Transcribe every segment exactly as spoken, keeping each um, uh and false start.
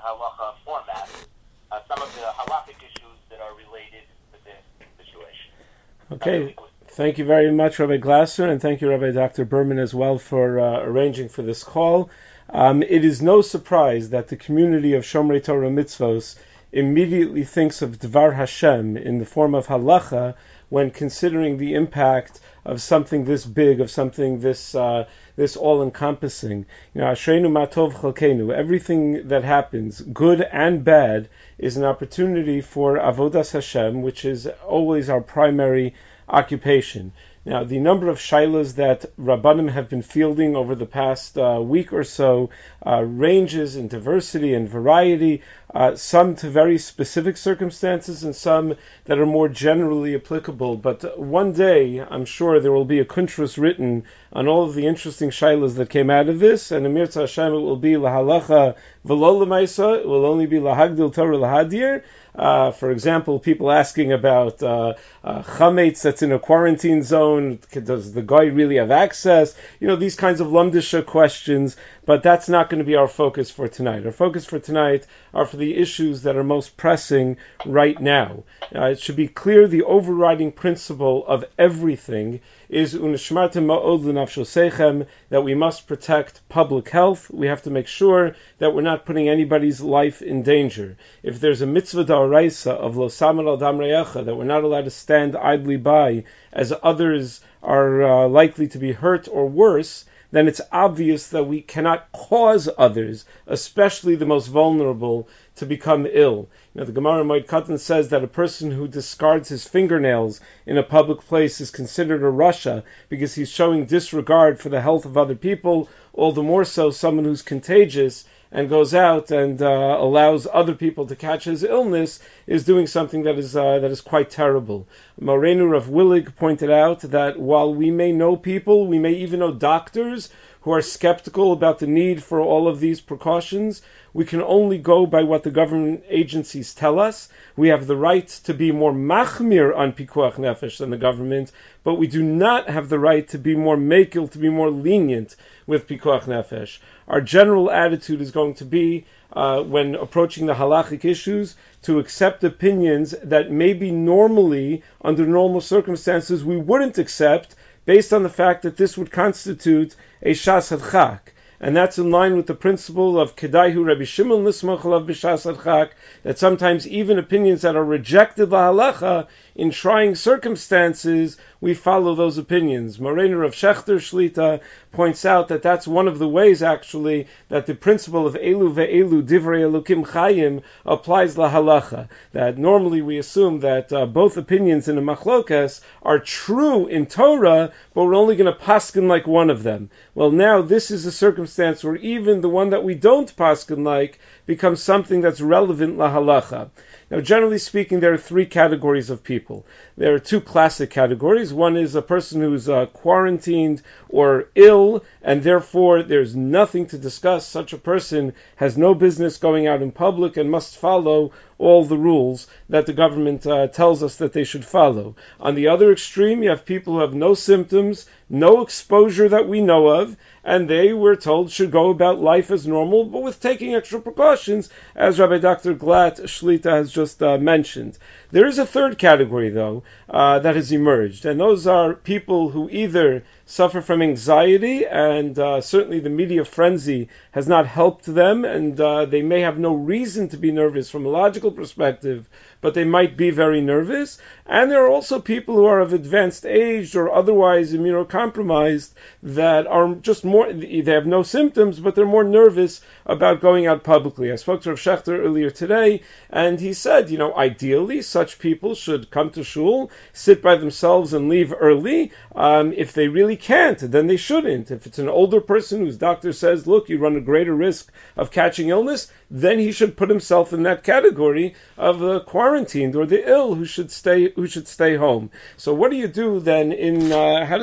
halacha format uh, some of the halachic issues that are related to this situation. Okay. Thank you very much, Rabbi Glasser, and thank you, Rabbi Doctor Berman, as well, for uh, arranging for this call. Um, it is no surprise that the community of Shomrei Torah Mitzvos immediately thinks of Dvar Hashem in the form of halacha when considering the impact of something this big, of something this uh, this all-encompassing. You know, Ashreinu Matov Chalkeinu, everything that happens, good and bad, is an opportunity for Avodas Hashem, which is always our primary occupation. Now, the number of shailas that Rabbanim have been fielding over the past uh, week or so uh, ranges in diversity and variety, uh, some to very specific circumstances and some that are more generally applicable. But one day, I'm sure there will be a kuntras written on all of the interesting shailas that came out of this, and Amir Hashem, it will be lahalacha v'lo l'maisa, it will only be lahagdil Torah lahadir. Uh, for example, people asking about uh, uh, chametz that's in a quarantine zone. Does the guy really have access? You know, these kinds of lumdisha questions. But that's not going to be our focus for tonight. Our focus for tonight are for the issues that are most pressing right now. Uh, it should be clear the overriding principle of everything is unishmartem ma'od l'nafshosechem, that we must protect public health. We have to make sure that we're not putting anybody's life in danger. If there's a mitzvah da'oraisa of lo samar al dam re'echa, that we're not allowed to stand idly by as others are uh, likely to be hurt or worse, then it's obvious that we cannot cause others, especially the most vulnerable, to become ill. You know, the Gemara Moed Katan says that a person who discards his fingernails in a public place is considered a rasha because he's showing disregard for the health of other people, all the more so someone who's contagious and goes out and uh, allows other people to catch his illness is doing something that is uh, that is quite terrible. Morenu Rav Willig pointed out that while we may know people, we may even know doctors who are skeptical about the need for all of these precautions, we can only go by what the government agencies tell us. We have the right to be more machmir on pikuach nefesh than the government, but we do not have the right to be more mekil, to be more lenient with pikuach nefesh. Our general attitude is going to be, uh, when approaching the halachic issues, to accept opinions that maybe normally, under normal circumstances, we wouldn't accept, based on the fact that this would constitute a shas hadchak. And that's in line with the principle of Kedaihu Rabbi Shimon Nismach Alav B'Shas Hadchak, that sometimes even opinions that are rejected lahalacha, in trying circumstances, we follow those opinions. Moreno Rav Shechter Shlita points out that that's one of the ways, actually, that the principle of Elu ve'elu divrei Elokim Chayim applies lahalacha. That normally we assume that uh, both opinions in a machlokas are true in Torah, but we're only going to paskin like one of them. Well, now this is a circumstance where even the one that we don't paskin like becomes something that's relevant lahalacha. Now, generally speaking, there are three categories of people. There are two classic categories. One is a person who's uh, quarantined or ill, and therefore there's nothing to discuss. Such a person has no business going out in public and must follow all the rules that the government uh, tells us that they should follow. On the other extreme, you have people who have no symptoms, no exposure that we know of, and they, we're told, should go about life as normal, but with taking extra precautions, as Rabbi Doctor Glatt Shlita has just uh, mentioned. There is a third category, though, uh, that has emerged, and those are people who either suffer from anxiety, and uh, certainly the media frenzy has not helped them, and uh, they may have no reason to be nervous from a logical perspective, but they might be very nervous. And there are also people who are of advanced age or otherwise immunocompromised that are just more, they have no symptoms, but they're more nervous about going out publicly. I spoke to Rav Shechter earlier today, and he said, you know, ideally such people should come to shul, sit by themselves and leave early. Um, if they really can't, then they shouldn't. If it's an older person whose doctor says, look, you run a greater risk of catching illness, then he should put himself in that category of the quarantined or the ill who should stay who should stay home. So what do you do then in, uh, how does one deal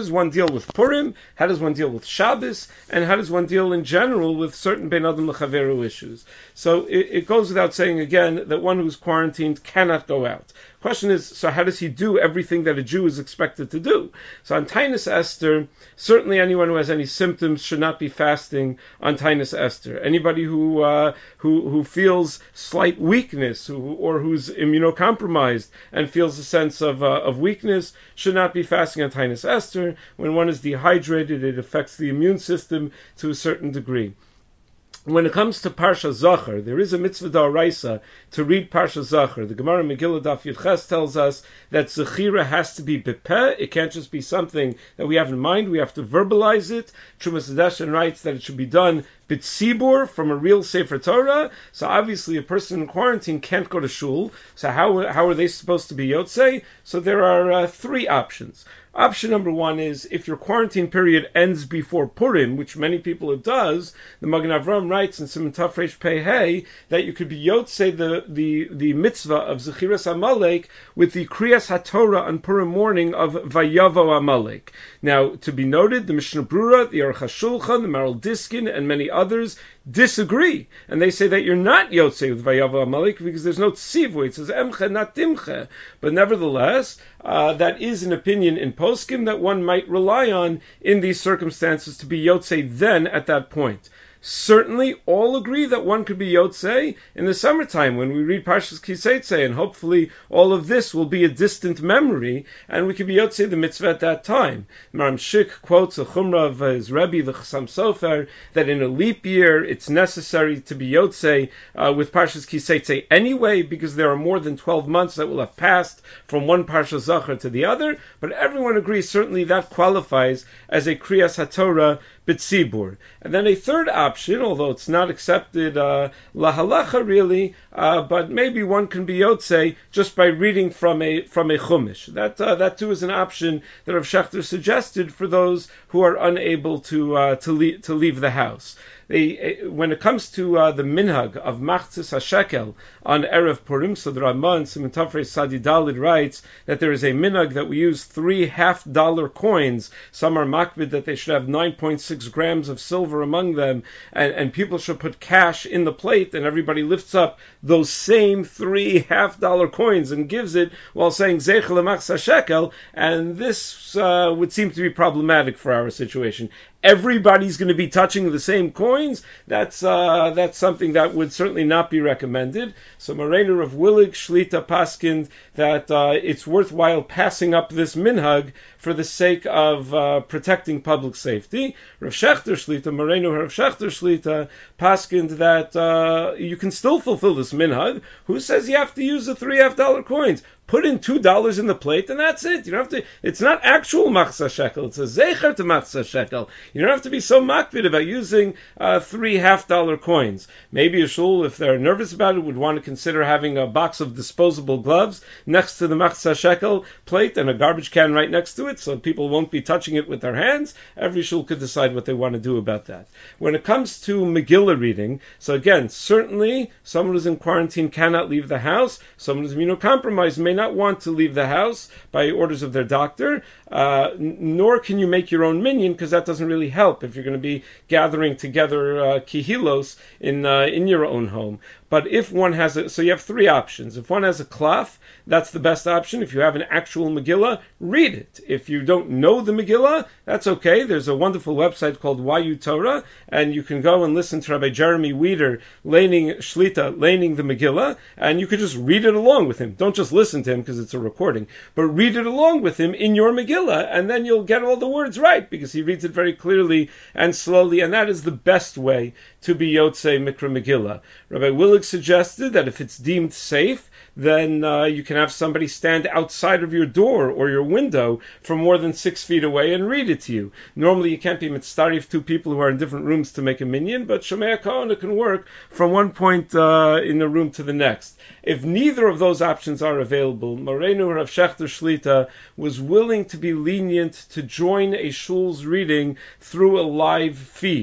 deal with Purim? How does one deal with Shabbos? And how does one deal in general with certain Ben Adam L'Chaveru issues? So it, it goes without saying again that one who's quarantined cannot go out. Question is, so how does he do everything that a Jew is expected to do? So on Tainus Esther, certainly anyone who has any symptoms should not be fasting on Tainus Esther. Anybody who uh, who who feels slight weakness, who, or who's immunocompromised and feels a sense of uh, of weakness, should not be fasting on Tainus Esther. When one is dehydrated, it affects the immune system to a certain degree. When it comes to Parsha Zachar, there is a mitzvah d'oraisa to read Parsha Zachar. The Gemara Megillah Daf Yud Ches tells us that Zechira has to be bepeh. It can't just be something that we have in mind. We have to verbalize it. Trumas Hadeshen writes that it should be done b'tzibur, from a real Sefer Torah. So obviously a person in quarantine can't go to shul. So how how are they supposed to be yotzei? So there are uh, three options. Option number one is if your quarantine period ends before Purim, which many people it does. The Magen Avram writes in Siman Taf Reish Pei Hey that you could be yotzei the the the mitzvah of Zechiras Amalek with the Kriyas HaTorah on Purim morning of Vayavo Amalek. Now, to be noted, the Mishnah Brura, the Aruch HaShulchan, the Maral Diskin, and many others disagree, and they say that you're not yotzei with Vayavo Amalek because there's no tzivui. It says emche, not timche. But nevertheless, uh, that is an opinion in poskim that one might rely on in these circumstances to be yotzei then at that point. Certainly, all agree that one could be yotzei in the summertime when we read Parshas Kiseitze, and hopefully all of this will be a distant memory, and we could be yotzei the mitzvah at that time. Maram Shik quotes a chumrah of his Rebbe, the Chassam Sofer, that in a leap year it's necessary to be yotzei uh, with Parshas Kiseitze anyway, because there are more than twelve months that will have passed from one Parsha Zachar to the other, but everyone agrees certainly that qualifies as a Kriyas HaTorah b'tzibur. And then a third option, although it's not accepted uh, lahalacha really, uh, but maybe one can be yotzei just by reading from a from a chumash. That uh, that too is an option that Rav Shechter suggested for those who are unable to uh, to leave, to leave the house. They, when it comes to uh, the minhag of machzis hashekel on Erev Purim, so the Ramah in Siman Taf Reish Sadi Dalid writes that there is a minhag that we use three half-dollar coins. Some are makbid that they should have nine point six grams of silver among them, and, and people should put cash in the plate, and everybody lifts up those same three half-dollar coins and gives it while saying Zeich l'machzis hashekel, and this uh, would seem to be problematic for our situation. Everybody's going to be touching the same coins. That's uh, that's something that would certainly not be recommended. So Moreinu of Willig Shlita Paskind that uh, it's worthwhile passing up this minhag for the sake of uh, protecting public safety. Rav Shechter Shlita, Moreinu Rav Shechter Shlita Paskind that uh, you can still fulfill this minhag. Who says you have to use the three half dollar coins? Put in two dollars in the plate, and that's it. You don't have to. It's not actual machzah shekel. It's a zecher to machzah shekel. You don't have to be so makbid about using uh, three half-dollar coins. Maybe a shul, if they're nervous about it, would want to consider having a box of disposable gloves next to the machzah shekel plate and a garbage can right next to it, so people won't be touching it with their hands. Every shul could decide what they want to do about that. When it comes to Megillah reading, so again, certainly someone who's in quarantine cannot leave the house. Someone who's immunocompromised may not want to leave the house by orders of their doctor, uh, n- nor can you make your own minyan, because that doesn't really help if you're going to be gathering together uh, kihilos in uh, in your own home. But if one has a, so you have three options. If one has a cloth, that's the best option. If you have an actual Megillah, read it. If you don't know the Megillah, that's okay. There's a wonderful website called Y U Torah, and you can go and listen to Rabbi Jeremy Weider laning Shlita, laning the Megillah, and you can just read it along with him. Don't just listen to him because it's a recording, but read it along with him in your Megillah, and then you'll get all the words right, because he reads it very clearly and slowly, and that is the best way to be Yotzei Mikra Megillah. Rabbi Willig suggested that if it's deemed safe, then uh, you can have somebody stand outside of your door or your window from more than six feet away and read it to you. Normally you can't be mitzarif two people who are in different rooms to make a minyan, but Shomei HaKahana can work from one point uh, in the room to the next. If neither of those options are available, Moreinu Rav Shechter Shlita was willing to be lenient to join a shul's reading through a live feed.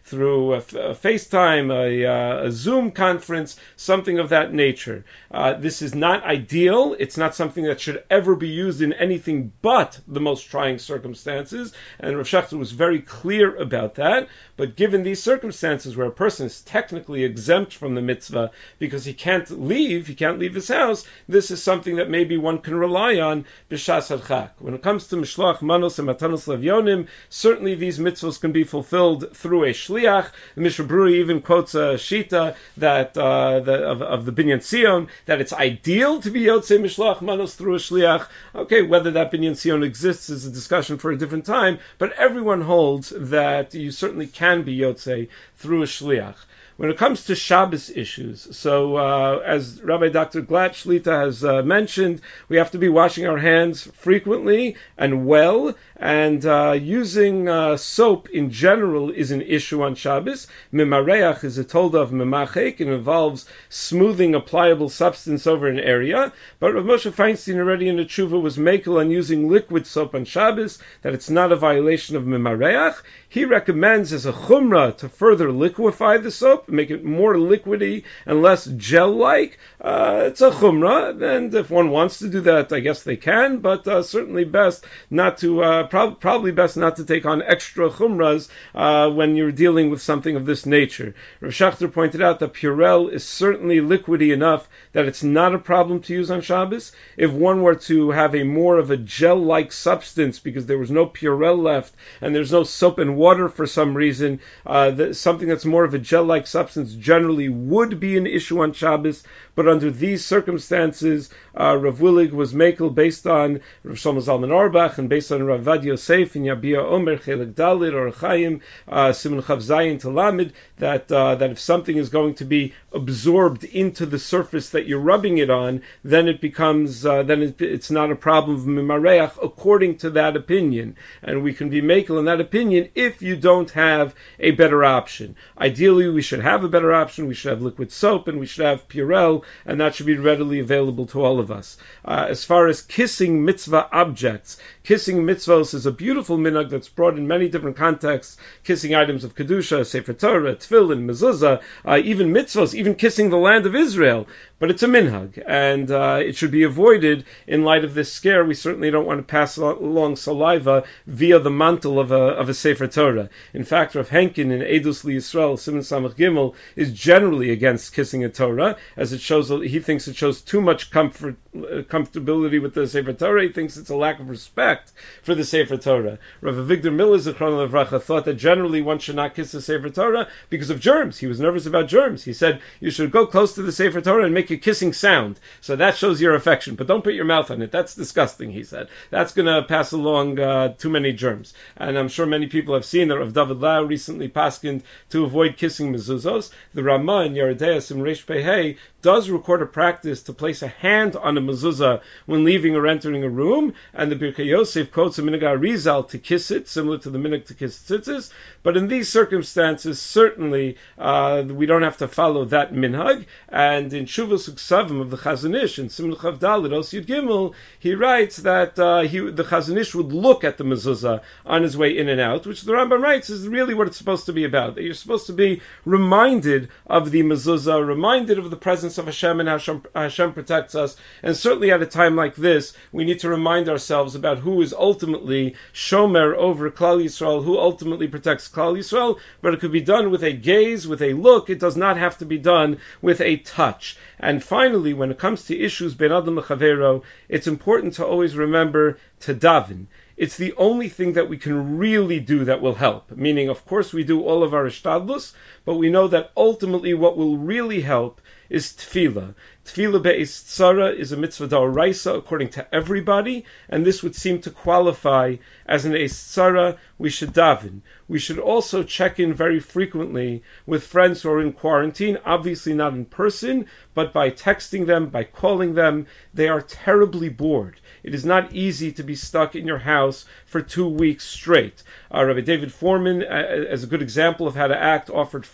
through a, a FaceTime, a, uh, a Zoom conference, something of that nature. Uh, this is not ideal. It's not something that should ever be used in anything but the most trying circumstances, and Rav Shechter was very clear about that. But given these circumstances where a person is technically exempt from the mitzvah because he can't leave, he can't leave his house, this is something that maybe one can rely on b'shas hadchak. When it comes to mishloach manos and matanos levyonim, certainly these mitzvahs can be fulfilled through a shliach. The Mishnah Berurah even quotes a shita that uh, the, of, of the Binyan Sion that it's ideal to be yotzei mishloach manos through a shliach. Okay, whether that Binyan Sion exists is a discussion for a different time, but everyone holds that you certainly can can be yotzei through a shliach. When it comes to Shabbos issues, so uh, as Rabbi Doctor Glatt Shlita has uh, mentioned, we have to be washing our hands frequently and well, and uh, using uh, soap in general is an issue on Shabbos. Mimareach is a told of memachek, and involves smoothing a pliable substance over an area. But Rav Moshe Feinstein already in the tshuva was makel on using liquid soap on Shabbos, that it's not a violation of mimareach. He recommends as a chumrah to further liquefy the soap, make it more liquidy and less gel-like. Uh, it's a chumrah, and if one wants to do that, I guess they can, but uh, certainly best not to, uh, prob- probably best not to take on extra chumras uh, when you're dealing with something of this nature. Rav Shechter pointed out that Purell is certainly liquidy enough that it's not a problem to use on Shabbos. If one were to have a more of a gel-like substance because there was no Purell left and there's no soap and water for some reason, uh, the, something that's more of a gel-like substance generally would be an issue on Shabbos. But under these circumstances, uh, Rav Willig was makel based on Rav Shlomo Zalman Auerbach and based on Rav Vad Yosef and Yabia Omer Chelik Dalit or Chaim uh, Siman Chav Zayin Talamid that uh, that if something is going to be absorbed into the surface that you're rubbing it on, then it becomes uh, then it, it's not a problem of mimareach according to that opinion, and we can be makel in that opinion if you don't have a better option. Ideally, we should have a better option. We should have liquid soap and we should have Purell, and that should be readily available to all of us. Uh, as far as kissing mitzvah objects, kissing mitzvahs is a beautiful minhag that's brought in many different contexts. Kissing items of kedusha, sefer Torah, tefillin, mezuzah, uh, even mitzvahs, even kissing the land of Israel. But it's a minhag, and uh, it should be avoided in light of this scare. We certainly don't want to pass along saliva via the mantle of a of a sefer Torah. In fact, Rav Henkin in Edus LiYisrael, Siman Samach Gimel, is generally against kissing a Torah, as it shows. He thinks it shows too much comfort, uh, comfortability with the sefer Torah. He thinks it's a lack of respect for the sefer Torah. Rav Avigdor Miller Zichron Livracha thought that generally one should not kiss the sefer Torah because of germs. He was nervous about germs. He said you should go close to the sefer Torah and make a kissing sound. So that shows your affection, but don't put your mouth on it. That's disgusting, he said. That's going to pass along uh, too many germs. And I'm sure many people have seen that Rav David Lau recently paskined to avoid kissing mezuzos. The Ramah in Yeredeas in Reish Pehei does record a practice to place a hand on a mezuzah when leaving or entering a room, and the Birkei Yosef quotes a minhag Arizal to kiss it, similar to the minhag to kiss tzitzis. But in these circumstances, certainly uh, we don't have to follow that minhag. And in Shuvos Uksavim of the Chazon Ish in Siman Chav Dalet Os Yud Gimel, he writes that uh, he, the Chazon Ish would look at the mezuzah on his way in and out, which the Rambam writes is really what it's supposed to be about. That you're supposed to be reminded of the mezuzah, reminded of the presence of Hashem and how Hashem, Hashem protects us. And certainly at a time like this, we need to remind ourselves about who is ultimately Shomer over Klal Yisrael, who ultimately protects Klal Yisrael. But it could be done with a gaze, with a look. It does not have to be done with a touch. And finally, when it comes to issues ben adam lechavero, it's important to always remember to daven. It's the only thing that we can really do that will help. Meaning, of course, we do all of our ishtadlus, but we know that ultimately what will really help is tefillah. Tefillah be'es tzara is a mitzvah d'oraisa according to everybody, and this would seem to qualify as an es tzara. We should daven. We should also check in very frequently with friends who are in quarantine, obviously not in person, but by texting them, by calling them. They are terribly bored. It is not easy to be stuck in your house for two weeks straight. Uh, Rabbi David Foreman, uh, as a good example of how to act, offered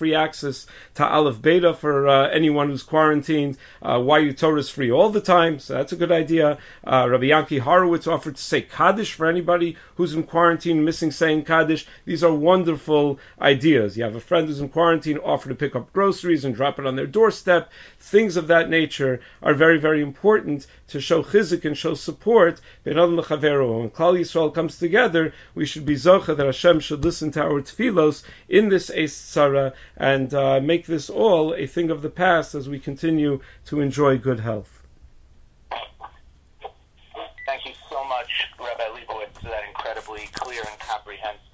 free access to Aleph Beta for uh, anyone who's quarantined. Uh, Y U Torah is free all the time, so that's a good idea. Uh, Rabbi Yanki Horowitz offered to say Kaddish for anybody who's in quarantine, missing saying Kaddish. These are wonderful ideas. You have a friend who's in quarantine, offer to pick up groceries and drop it on their doorstep. Things of that nature are very, very important to show chizuk and show support. When Klal Yisrael comes together, we should be zocha that Hashem should listen to our tefillos in this Eis Tzara and uh, make this all a thing of the past as we continue to enjoy good health. Thank you so much, Rabbi Leibowitz, for that incredibly clear and comprehensive